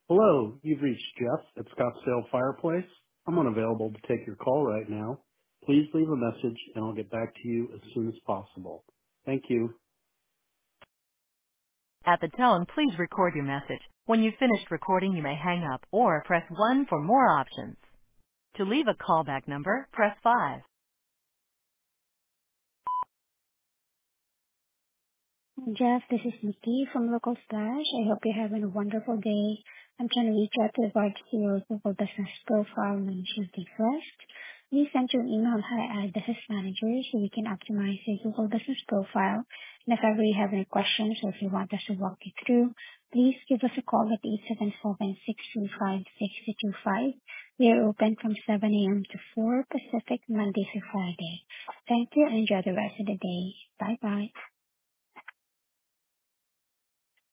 Hello, you've reached Jeff at Scottsdale Fireplace. I'm unavailable to take your call right now. Please leave a message and I'll get back to you as soon as possible. Thank you. At the tone, please record your message. When you've finished recording, you may hang up or press 1 for more options. To leave a callback number, press 5. Jeff, this is Nikki from Local Splash. I hope you're having a wonderful day. I'm trying to reach out to regards to your Google Business Profile Management Request. Please send your email on how to add business managers so we can optimize your Google Business Profile. And if ever you have any questions or if you want us to walk you through, please give us a call at 877-625-6225. We are open from 7 a.m. to 4 Pacific, Monday through Friday. Thank you and enjoy the rest of the day. Bye-bye.